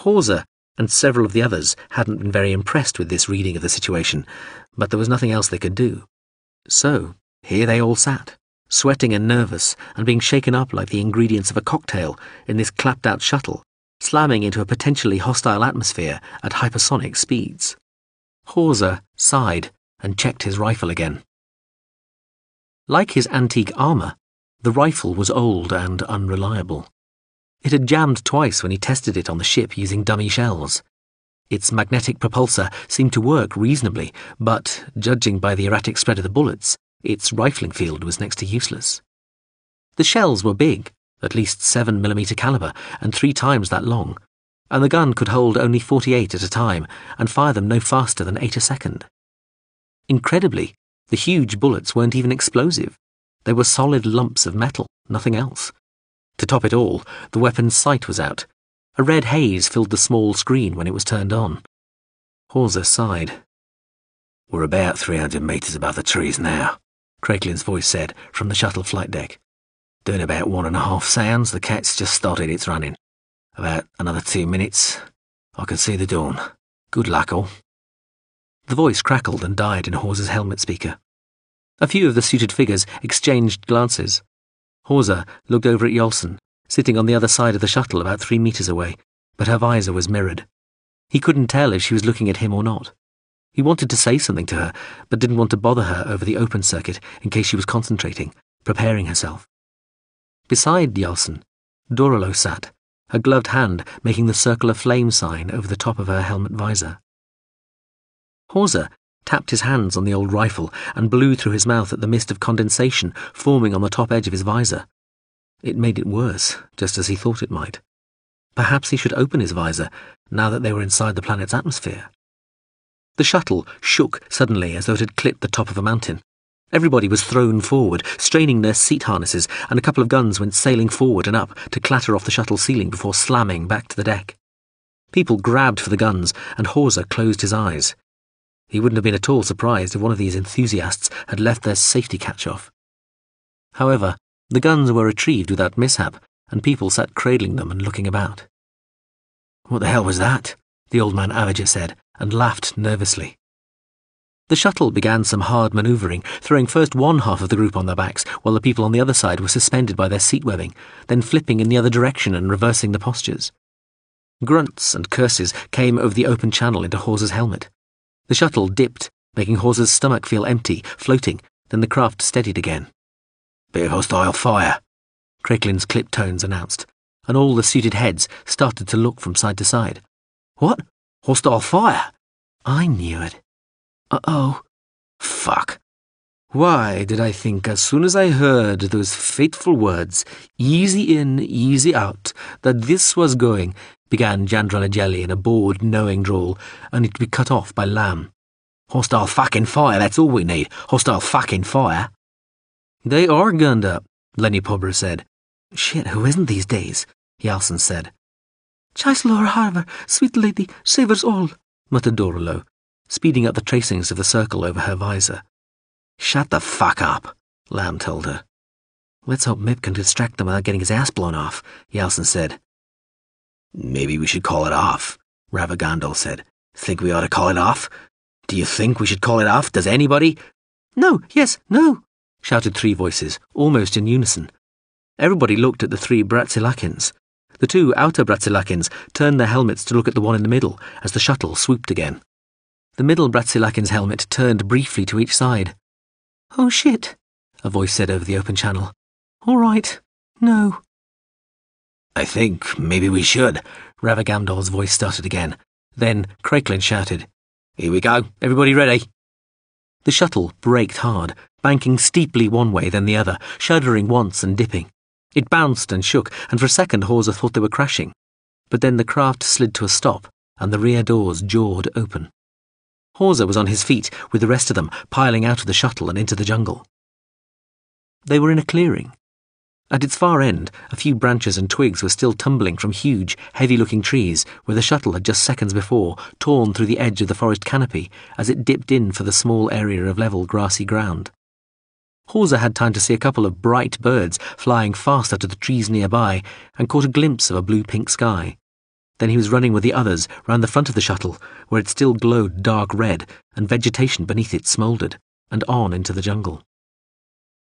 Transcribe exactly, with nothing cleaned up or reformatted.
Hawser and several of the others hadn't been very impressed with this reading of the situation, but there was nothing else they could do. So, here they all sat, sweating and nervous, and being shaken up like the ingredients of a cocktail in this clapped-out shuttle, slamming into a potentially hostile atmosphere at hypersonic speeds. Hawser sighed and checked his rifle again. Like his antique armour, the rifle was old and unreliable. It had jammed twice when he tested it on the ship using dummy shells. Its magnetic propulsor seemed to work reasonably, but, judging by the erratic spread of the bullets, its rifling field was next to useless. The shells were big, at least seven millimeter caliber, and three times that long, and the gun could hold only forty-eight at a time and fire them no faster than eight a second. Incredibly, the huge bullets weren't even explosive. They were solid lumps of metal, nothing else. To top it all, the weapon's sight was out. A red haze filled the small screen when it was turned on. Hawser sighed. "We're about three hundred metres above the trees now," Craiklin's voice said from the shuttle flight deck. "Doing about one and a half sounds, the cat's just started its running. About another two minutes, I can see the dawn. Good luck, all." The voice crackled and died in Hawser's helmet speaker. A few of the suited figures exchanged glances. Hawser looked over at Yolson, sitting on the other side of the shuttle about three metres away, but her visor was mirrored. He couldn't tell if she was looking at him or not. He wanted to say something to her, but didn't want to bother her over the open circuit in case she was concentrating, preparing herself. Beside Yolson, Dorolo sat, her gloved hand making the circle of flame sign over the top of her helmet visor. Hawser tapped his hands on the old rifle and blew through his mouth at the mist of condensation forming on the top edge of his visor. It made it worse, just as he thought it might. Perhaps he should open his visor, now that they were inside the planet's atmosphere. The shuttle shook suddenly as though it had clipped the top of a mountain. Everybody was thrown forward, straining their seat harnesses, and a couple of guns went sailing forward and up to clatter off the shuttle ceiling before slamming back to the deck. People grabbed for the guns, and Hawser closed his eyes. He wouldn't have been at all surprised if one of these enthusiasts had left their safety catch off. However, the guns were retrieved without mishap, and people sat cradling them and looking about. "What the hell was that?" the old man Avager said, and laughed nervously. The shuttle began some hard manoeuvring, throwing first one half of the group on their backs, while the people on the other side were suspended by their seat webbing, then flipping in the other direction and reversing the postures. Grunts and curses came over the open channel into Hawser's helmet. The shuttle dipped, making Hawser's stomach feel empty, floating, then the craft steadied again. "Bit of hostile fire," Craiklin's clipped tones announced, and all the suited heads started to look from side to side. "What? Hostile fire? I knew it. Uh-oh. Fuck. Why did I think as soon as I heard those fateful words, easy in, easy out, that this was going," began Jandranajelli in a bored, knowing drawl, only to be cut off by Lamb. "Hostile fucking fire, that's all we need. Hostile fucking fire." "They are gunned up," Lenny Pobra said. "Shit, who isn't these days?" Yalson said. "Chancellor Harver, sweet lady, save us all," muttered Dorolo, speeding up the tracings of the circle over her visor. "Shut the fuck up," Lamb told her. "Let's hope Mip can distract them without getting his ass blown off," Yalson said. "Maybe we should call it off," Ravagandal said. "Think we ought to call it off? Do you think we should call it off? Does anybody?" "No, yes, no," shouted three voices, almost in unison. Everybody looked at the three Bratsilakins. The two outer Bratsilakins turned their helmets to look at the one in the middle as the shuttle swooped again. The middle Bratsilakin's helmet turned briefly to each side. "Oh shit," a voice said over the open channel. "All right, no." "I think maybe we should," Ravagamdol's voice started again. Then Craiklin shouted, "Here we go, everybody ready?" The shuttle braked hard, banking steeply one way then the other, shuddering once and dipping. It bounced and shook, and for a second Hawser thought they were crashing. But then the craft slid to a stop, and the rear doors jawed open. Hawser was on his feet, with the rest of them piling out of the shuttle and into the jungle. They were in a clearing. At its far end, a few branches and twigs were still tumbling from huge, heavy-looking trees where the shuttle had just seconds before torn through the edge of the forest canopy as it dipped in for the small area of level grassy ground. Hawser had time to see a couple of bright birds flying fast out of the trees nearby and caught a glimpse of a blue-pink sky. Then he was running with the others round the front of the shuttle, where it still glowed dark red and vegetation beneath it smouldered, and on into the jungle.